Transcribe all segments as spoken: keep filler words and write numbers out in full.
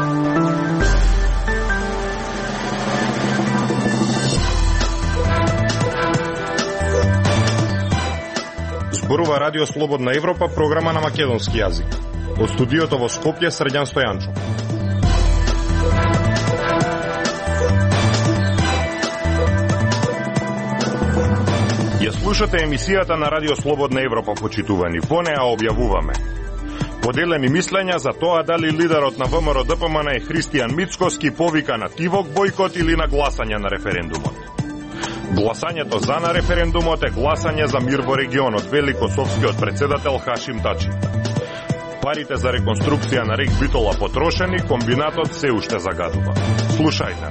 Зборува Радио Слободна Европа, програма на македонски јазик. Од студиото во Скопје, Срđan Стојанчо. Ја слушате емисијата на Радио Слободна Европа, почитувани. Во неа објавуваме поделени мислења за тоа дали лидерот на ВМРО Д П М Н е Христијан Мицкоски повика на тивок бојкот или на гласање на референдумот. Гласањето за на референдумот е гласање за мир во регионот, вели косовскиот председател Хашим Тачи. Парите за реконструкција на рек Битола потрошени, комбинатот се уште загадува. Слушајте.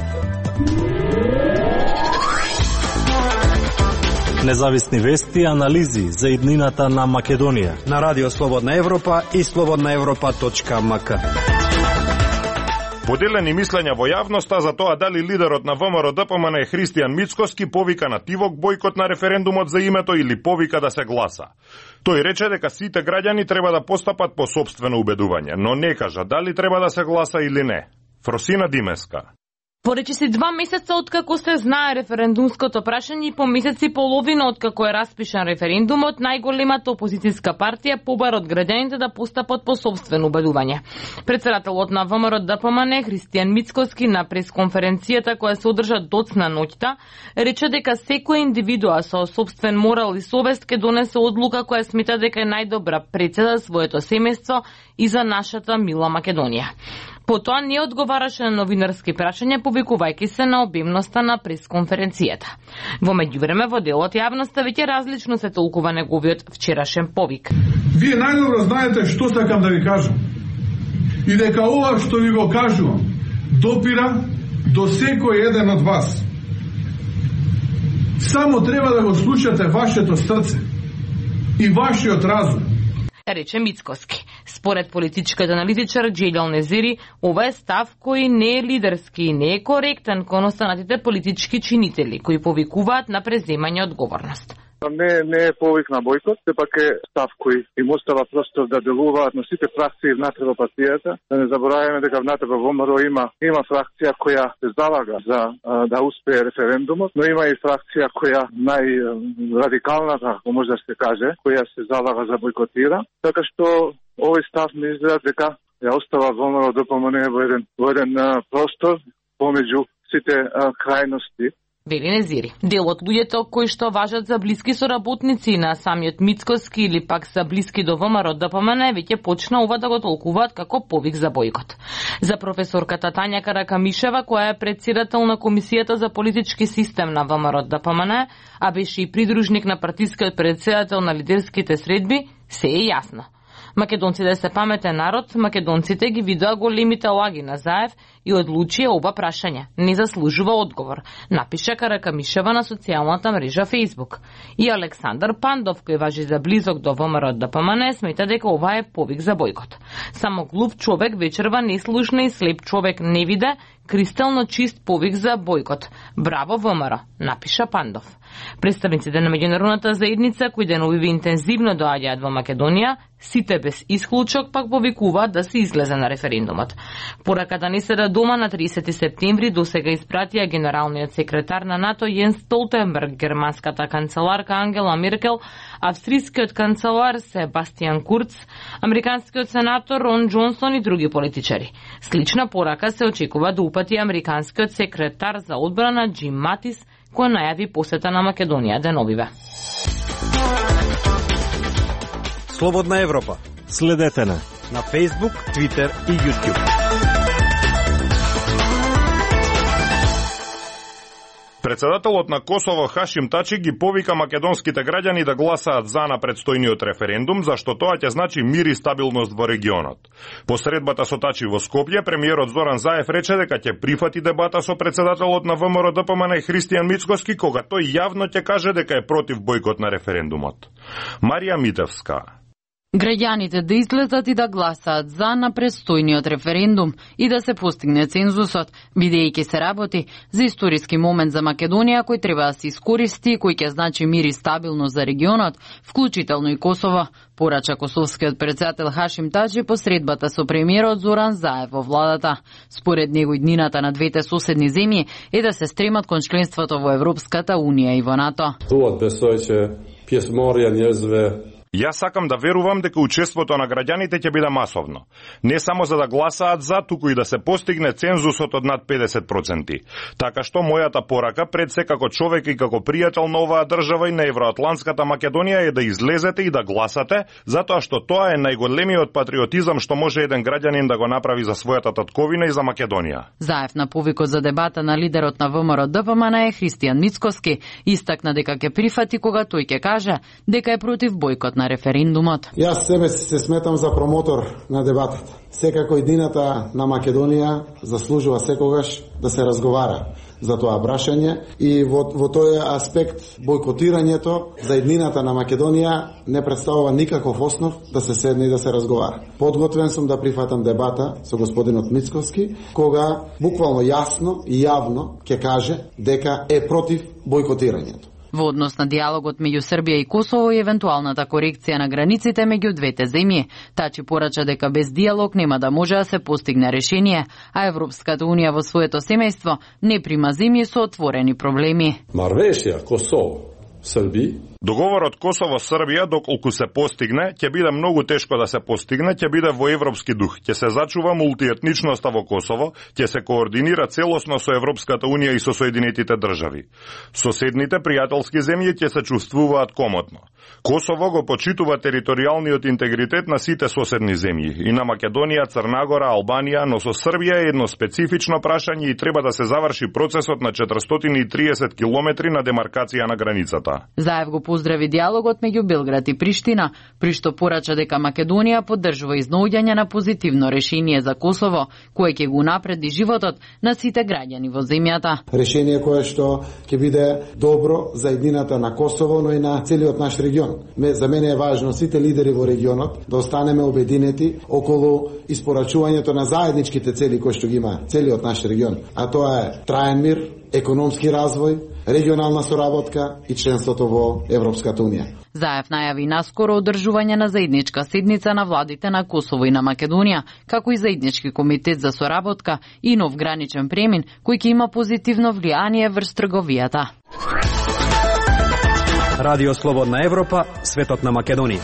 Независни вести и анализи за иднината на Македонија на Радио Слободна Европа и слободна европа точка м к. Поделени мислења во јавноста за тоа дали лидерот на ВМРО Д П М Н е Христијан Мицкоски повика на тивок бојкот на референдумот за името или повика да се гласа. Тој рече дека сите граѓани треба да постапат по сопствено убедување, но не кажа дали треба да се гласа или не. Фросина Димеска. Порече си два месеца откако се знае референдумското прашање и по месец и половина откако е распишан референдумот, најголемата опозицијска партија побара од граѓаните да постапат по сопствено убедување. Председателот на ВМРО Д П М Н Христијан Мицкоски на пресконференцијата која се одржа доцна ноќта рече дека секоја индивидуа со сопствен морал и совест ке донесе одлука која смета дека е најдобра пред за своето семејство и за нашата мила Македонија. Потоа не одговараше на новинарски прашања, повикувајќи се на обемноста на пресконференцијата. Во меѓувреме во делот јавноста веќе различно се толкува неговиот вчерашен повик. Вие најдобро знаете што сакам да ви кажам. И дека ова што ви го кажувам допира до секој еден од вас. Само треба да го слушате вашето срце и вашиот разум, рече Мицкоски. Според политичкиот аналитичар Джелјал Незири, ова е став кој не е лидерски и не е коректен кон останатите политички чинители, кои повикуваат на преземање одговорност. Не, не е повик на бојкот, сепак е став кој им остава простор да делуваат на сите фракции внатре во партијата. Да не забораваме дека внатре во ВМРО има има фракција која се залага за а, да успее референдумот, но има и фракција која најрадикалната, ако може да се каже, која се залага за бојкотира. Така што овој став ми изгледа дека ја остава ВМРО Д П М Н во еден во еден а, простор помеѓу сите а, крајности. Вели Незири. Дел од луѓето кои што важат за блиски соработници на самиот Мицкоски или пак за блиски до ВМРО Д П М Н веќе почна ова да го толкуваат како повик за бојкот. За професорката Тања Каракамишева, која е претседател на Комисијата за политички систем на ВМРО Д П М Н, а беше и придружник на партискиот претседател на лидерските средби, се е јасно. Македонците се паметен народ, македонците ги видоа големите лаги на Заев и одлучија оба прашања. Не заслужува одговор, напиша Каракамишева на социјалната мрежа Facebook. И Александар Пандов, кој важи за близок до ВМРО Д П М Н, смета дека ова е повик за бојкот. Само глуп човек вечерва неслушна и слеп човек не виде кристално чист повик за бојкот. Браво ВМРО, напиша Пандов. Представниците на меѓународната заедница кои деновиве интензивно доаѓаат во Македонија, сите без исклучок пак повикуваат да се излезе на референдумот. Пораката ни се да дома на тридесети септември досега испратија генералниот секретар на НАТО Јенс Столтенберг, германската канцеларка Ангела Меркел, австрискиот канцелар Себастијан Курц, американскиот сенатор Рон Џонсон и други политичари. Слична порака се очекува да упати американскиот секретар за одбрана Џим Матис, кој најави посета на Македонија деновиве. Слободна Европа. Следете на на Facebook, Twitter и YouTube. Председателот на Косово Хашим Тачи ги повика македонските граѓани да гласаат за на предстојниот референдум, зашто тоа ќе значи мир и стабилност во регионот. По средбата со Тачи во Скопје, премиерот Зоран Заев рече дека ќе прифати дебата со председателот на ВМРО Д П М Н Христијан Мицкоски, кога тој јавно ќе каже дека е против бојкот на референдумот. Марија Митевска. Граѓаните да излезат и да гласаат за на престојниот референдум и да се постигне цензусот, бидејќи се работи за историски момент за Македонија кој треба да се искористи, кој ќе значи мир и стабилност за регионот, вклучително и Косово, порача косовскиот председател Хашим Таџи по средбата со премиерот Зоран Заев во владата. Според него иднината на двете соседни земји е да се стремат кон членството во Европската унија и во НАТО. Туот бесојче пјесморија нјезве. Јас сакам да верувам дека учеството на граѓаните ќе биде масовно. Не само за да гласаат за, туку и да се постигне цензусот од над педесет проценти. Така што мојата порака пред се како човек и како пријател на оваа држава и на евроатлантската Македонија е да излезете и да гласате, затоа што тоа е најголемиот патриотизам што може еден граѓанин да го направи за својата татковина и за Македонија. Заев на повикот за дебата на лидерот на ВМРО Д П М Н е Христијан Мицкоски истакна дека ќе прифати кога тој ќе каже дека е против бојкот на референдумот. Јас себе се сметам за промотор на дебатата. Секако иднината на Македонија заслужува секогаш да се разговара за тоа прашање и во, во тој аспект бојкотирањето за иднината на Македонија не представува никаков основ да се седне и да се разговара. Подготвен сум да прифатам дебата со господинот Мицкоски, кога буквално јасно и јавно ќе каже дека е против бојкотирањето. Во однос на диалогот меѓу Србија и Косово и евентуалната корекција на границите меѓу двете земји, Тачи порача дека без диалог нема да може да се постигне решение, а Европската унија во своето семејство не прима земји со отворени проблеми. Марвешија, Косово, Србија. Договорот Косово-Србија, доколку се постигне, ќе биде многу тешко да се постигне, ќе биде во европски дух, ќе се зачува мултиетничноста во Косово, ќе се координира целосно со Европската унија и со Соединетите држави. Соседните пријателски земји ќе се чувствуваат комотно. Косово го почитува територијалниот интегритет на сите соседни земји, и на Македонија, Црнагора, Албанија, но со Србија е едно специфично прашање и треба да се заврши процесот на четиристотини и триесет километри на демаркација на границата. Заев го поздрави диалогот меѓу Белград и Приштина, при што порача дека Македонија поддржува изнаоѓање на позитивно решение за Косово, кое ќе го напреди животот на сите граѓани во земјата. Решение кое што ќе биде добро за еднината на Косово, но и на целиот наш регион. За мене е важно сите лидери во регионот да останеме обединети околу испорачувањето на заедничките цели кои што ги има целиот наш регион, а тоа е траен мир, економски развој, регионална соработка и членството во Европската унија. Заев најави наскоро одржување на заедничка седница на владите на Косово и на Македонија, како и заеднички комитет за соработка и нов граничен премин кој ќе има позитивно влијание врз трговијата. Радио Слободна Европа, светот на Македонија.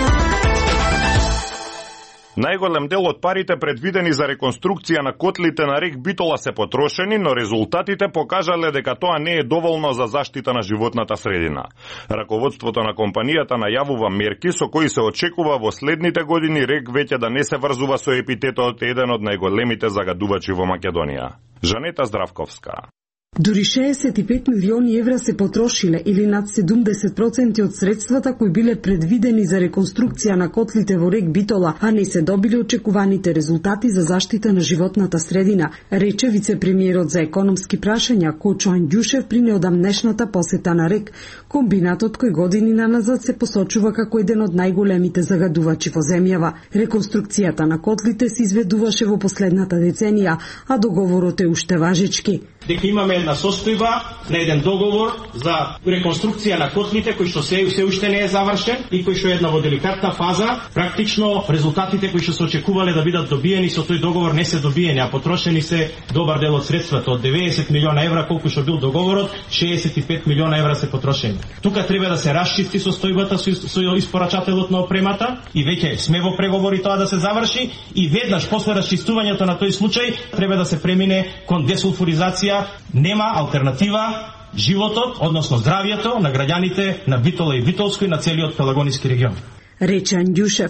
Најголем дел од парите предвидени за реконструкција на котлите на рек Битола се потрошени, но резултатите покажале дека тоа не е доволно за заштита на животната средина. Раководството на компанијата најавува мерки со кои се очекува во следните години рек веќе да не се врзува со епитетот еден од најголемите загадувачи во Македонија. Жанета Здравковска. Дури шеесет и пет милиони евра се потрошиле или над седумдесет проценти од средствата кои биле предвидени за реконструкција на котлите во рек Битола, а не се добили очекуваните резултати за заштита на животната средина, рече вице-премиерот за економски прашања Кочо Андјушев при неодамнешната посета на рек, комбинатот кој години наназад се посочува како еден од најголемите загадувачи во земјава. Реконструкцијата на котлите се изведуваше во последната деценија, а договорот е уште важечки. Дека имаме една состојба на еден договор за реконструкција на котлите кој што се, се уште не е завршен и кој што е една во деликатна фаза. Практично резултатите кои што се очекувале да бидат добиени со тој договор не се добиени, а потрошени се добар дел од средствата. Од деветдесет милиона евра колку што бил договорот, шеесет и пет милиона евра се потрошени. Тука треба да се расчисти состојбата со, со испорачателот на опремата и веќе сме во преговори тоа да се заврши и веднаш после расчистувањето на тој случај треба да се премине кон десулфуризација. Нема алтернатива животот, односно здравието на граѓаните на Битола и Битолско и на целиот Пелагониски регион. Рече Андјушев.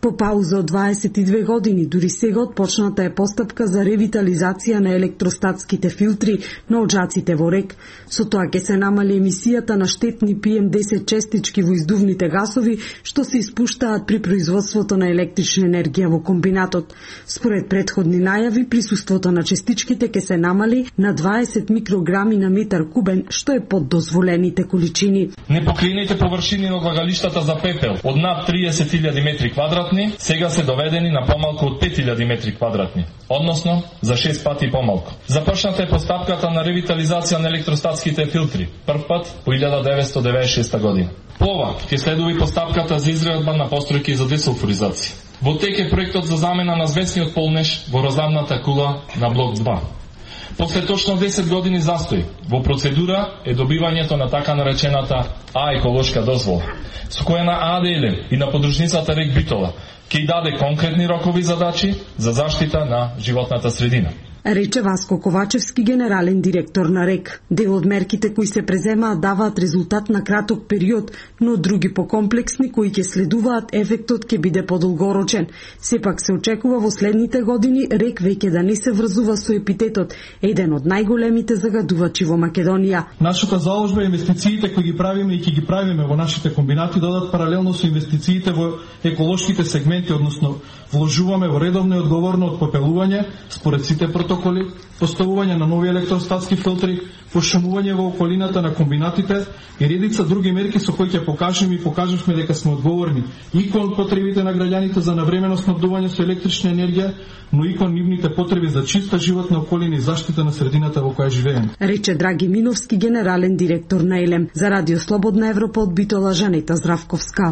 По пауза од дваесет и две години, дури сега отпочната е постапка за ревитализација на електростатските филтри на оджаците во рек. Со тоа ќе се намали емисијата на штетни пи ем десет честички во издувните гасови, што се испуштаат при производството на електрична енергија во комбинатот. Според предходни најави, присуството на честичките ќе се намали на дваесет микрограми на метар кубен, што е под дозволените количини. Непокриените површини на одлагалиштата за пепел од над триесет илјади метри квадратни сега се доведени на помалку од пет илјади метри квадратни, односно за шест пати помалку. Започната е постапката на ревитализација на електростатските филтри, прв пат по илјада деветстотини деведесет и шеста година. По ова ќе следува и постапката за изградба на постројки за десулфуризација. Во тек е проектот за замена на звесниот полнеж во разамната кула на блок два. После точно десет години застој, во процедура е добивањето на така наречената А еколошка дозвола, со која на А Д Л и на подружницата рек Битола ќе и даде конкретни рокови задачи за заштита на животната средина. Рече Васко Ковачевски, генерален директор на РЕК. Дел од мерките кои се преземаат даваат резултат на краток период, но други покомплексни кои ќе следуваат, ефектот ќе биде подолгорочен. Сепак се очекува во следните години РЕК веќе да не се врзува со епитетот, еден од најголемите загадувачи во Македонија. Нашата заложба е инвестициите кои ги правиме и ќе ги правиме во нашите комбинати додат паралелно со инвестициите во еколошките сегменти, односно вложуваме во редовно и одговорно отпопелување според сите протоколи, поставување на нови електростатски филтри, пошумување во околината на комбинатите и редица други мерки со кои ќе покажеме и покажавме дека сме одговорни и кон потребите на граѓаните за навремено снабдување со електрична енергија, но и кон нивните потреби за чиста животна околина и заштита на средината во која живееме. Рече Драги Миновски, генерален директор на Елем. За Радио Слободна Европа од Битола, Жанета Здравковска.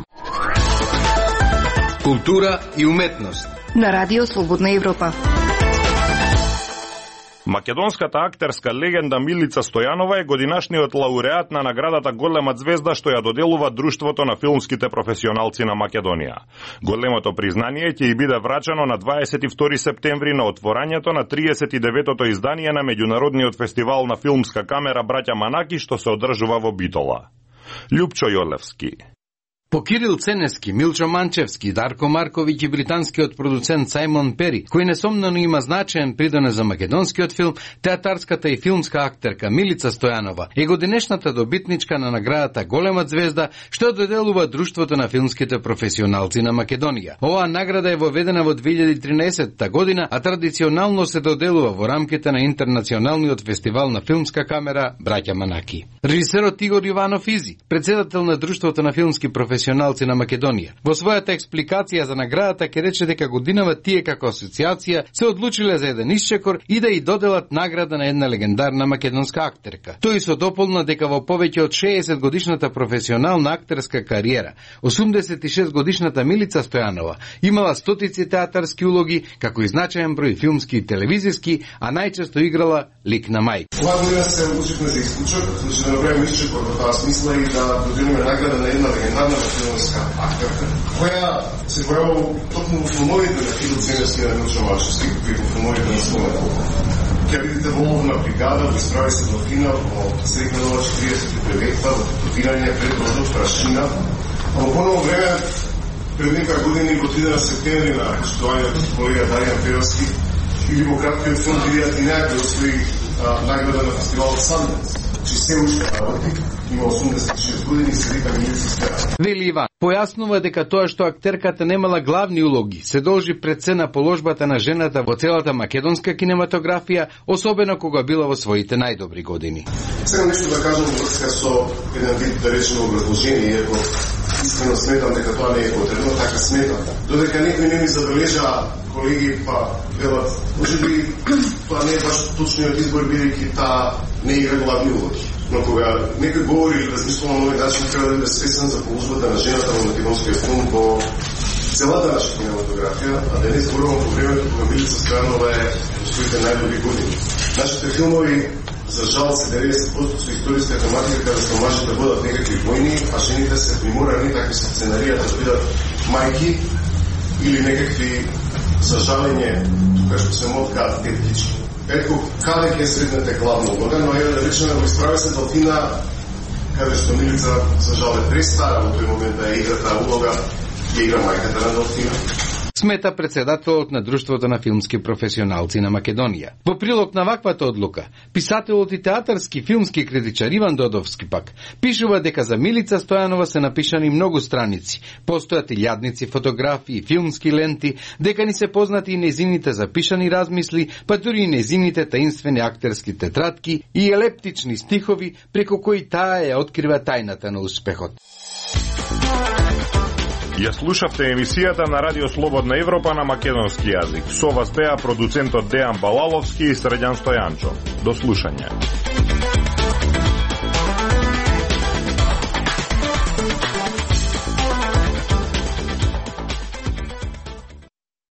Култура и уметност на Радио Слободна Европа. Македонската актерска легенда Милица Стојанова е годинашниот лауреат на наградата Голема звезда што ја доделува Друштвото на филмските професионалци на Македонија. Големото признание ќе и биде врачено на дваесет и втори септември на отворањето на триесет и деветото издание на меѓународниот фестивал на филмска камера Браќа Манаки што се одржува во Битола. Љупчо Јолевски. По Кирил Ценески, Милчо Манчевски, Дарко Марковиќ и британскиот продуцент Сајмон Пери, кој несомнено има значаен придонес за македонскиот филм, театарската и филмска актерка Милица Стојанова е годинешната добитничка на наградата Голема звезда, што доделува Друштвото на филмските професионалци на Македонија. Оваа награда е воведена во две илјади и тринаесетта година, а традиционално се доделува во рамките на Интернационалниот фестивал на филмска камера Браќа Манаки. Режисерот Игор Јованов Изи, председател на Друштвото на филмски професионалци професионалци на Македонија. Во својата експликација за наградата ќе рече дека годинава тие како асоциација се одлучиле за еден исчекор и да и доделат награда на една легендарна македонска актерка. Тој се дополна дека во повеќе од шеесет годишната професионална актерска кариера, осумдесет и шест годишната Милица Стојанова имала стотици театарски улоги, како и значаен број филмски и телевизиски, а најчесто играла лик на мајка. Оваа година се одлучивме за исклучок, значи да направиме исчекор во таа смисла и да доделиме награда на една легендарна македонска актерка, која се појавува токму во филмовите на Кирил Ценески на Милчо Манчевски, кои во филмовите на Словенија. Ќе видите воловна бригада, во Исправи се до финал, во средна нова четириесет и деветта, во титулирање пред родот Прашина. А во поново време, пред нека години, во тридесети септември на почитувањето со колега Даријан Перовски, или во краткиот филм Видејат и някој освои награда на фестивалот Санденс, че се уште работи, има осумдесет и шест години и се вика Милица Стојанова. Вели Иван, појаснува дека тоа што актерката немала главни улоги се должи пред се на положбата на жената во целата македонска кинематографија, особено кога била во своите најдобри години. Сега нешто да кажам во врска со еден вид да речено образложение, иако искрено сметам дека тоа не е потребно, така сметам. Додека некои не ми забележа, колеги па велат, може би тоа не е баш точниот избор, бидејќи таа не игра главни улоги. Но кога некој говори или размислува на овој начин, треба да биде свесен за положбата на жената во македонскиот филм во целата наша кинематографија, а да не зборувам по времето кога Милица Стојанова е во своите најдобри години. Нашите филмови, за жал, се деветдесет проценти со историска тематика, каде што мажите да бидат некакви војни, а жените се приморани, такви се сценарија, да бидат мајки или некакви за жалење, тука што се моткаат теткички. Ето, каде ќе среднете главно улога, но е да речеме во Исправи се Долфина, каде што Милица, за жал, е престара во тој момент да ја игра таа улога, ја игра мајката на Долфина. смета председателот на Друштвото на филмски професионалци на Македонија. Во прилог на ваквата одлука, писателот и театарски филмски критичар Иван Додовски пак пишува дека за Милица Стојанова се напишани многу страници, постојат илјадници фотографии, филмски ленти, дека ни се познати и незините запишани размисли, па дури и незините таинствени актерски тетрадки и елептични стихови преку кои таа ја открива тајната на успехот. Ја слушавте емисијата на Радио Слободна Европа на македонски јазик. Со вас беа продуцентот Дејан Балаловски и Срđan Стојанчо. До слушање.